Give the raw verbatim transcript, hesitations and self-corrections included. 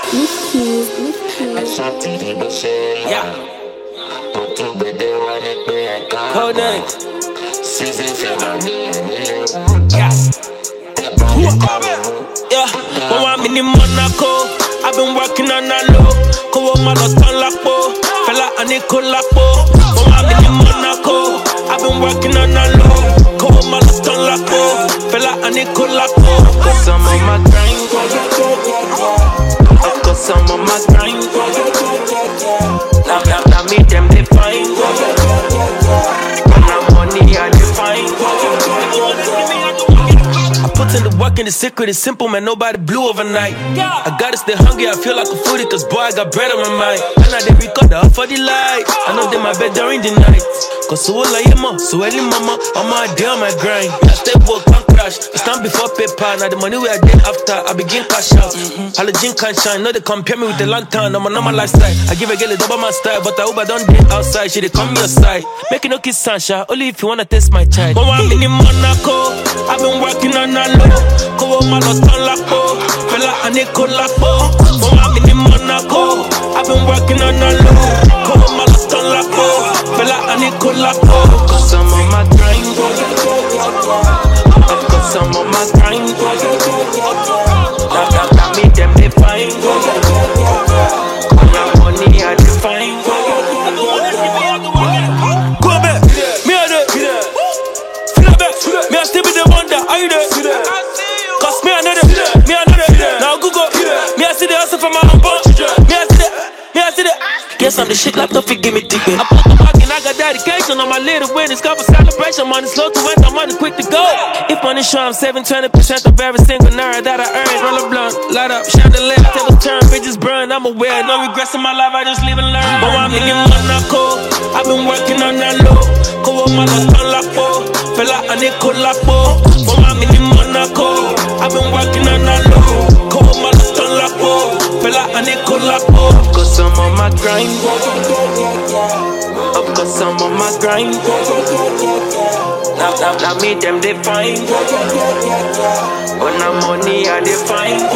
Yeah. Codename. Yeah. Yeah. When I'm in Monaco, I've been working on that low. Go on my lot on Lapo. Fella and Nicolapo. When I'm in Monaco, I've been working on that low. Go on my lot on Lapo. Fella and Nicolapo. Cause I'm on my grind. Cause I'm on my grind. Now, now, now, me them define. When I'm money, I define. I put in the work and the secret is simple, man, nobody blew overnight. I gotta stay hungry, I feel like a foodie, cause boy, I got bread on my mind. And I did record the for the light. I know they my bed during the night. Cause so all I am, so early mama, I'm my day on my grind. I stay woke, can't crash. It's time before paper, now the money we I did after, I begin cash out. Halogen can't shine, no they compare me with the lantern, I'm a normal lifestyle. I give a girl a double my style, but I hope I don't date outside, she they come your side. Make it no kiss Sansha, only if you wanna test my child. But I'm in Monaco, I've been working on that low. Go on my lot on Lapo, fella and Nicolapo. But I'm in Monaco, I've been working on that low. Go on my lot on Lapo, fella and Nicolapo. Cause I'm on my grind. Cause I'm on my grind. Now, now, now, me them define. When I'm money, I define. Go back, me a there. Feel back, me a still be the wonder. Are you there? Cause me a know there, me a know there. Now Google, me a see the hustle from my own bunch. Me a see the, me a see the. Guess I'm the shit like don't forgive me deep. I put the back and I got dedication on my little win. It's called for celebration. Money slow to win, money quick to go. If money show, I'm saving twenty percent of every single naira that I earn. Roll a blunt, light up, chandelier, tables turn, bridges burn. I'm aware, no regrets in my life, I just live and learn. But I'm in Monaco, I've been working on that low. Go on my lot on Lapo, fella and Nicolapo. But I'm in Monaco, I've been working on that low. Go on my lot on Lapo, fella and Nicolapo. Cause I'm on my grind. Of course I'm on my grind. Now, now, now me them define. When I'm money I define.